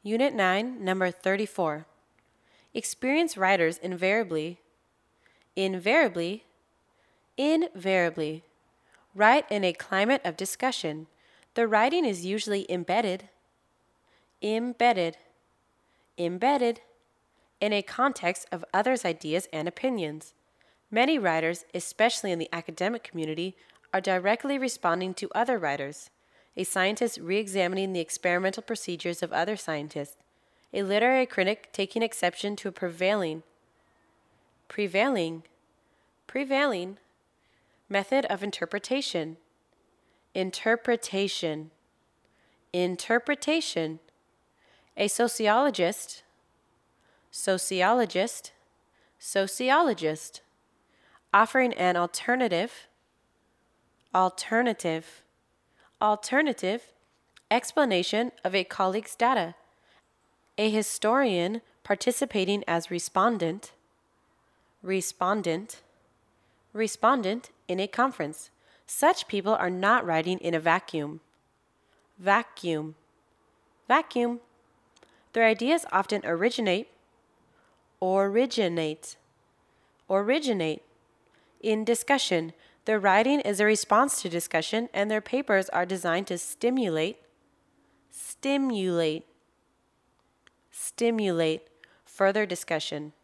Unit 9, number 34. Experienced writers invariably write in a climate of discussion. The writing is usually embedded in a context of others' ideas and opinions. Many writers, especially in the academic community, are directly responding to other writers. A scientist re-examining the experimental procedures of other scientists. A literary critic taking exception to a prevailing method of interpretation. A sociologist offering an alternative explanation of a colleague's data. A historian participating as respondent in a conference. Such people are not writing in a vacuum. Their ideas often originate in discussion. Their writing is a response to discussion, and their papers are designed to stimulate further discussion.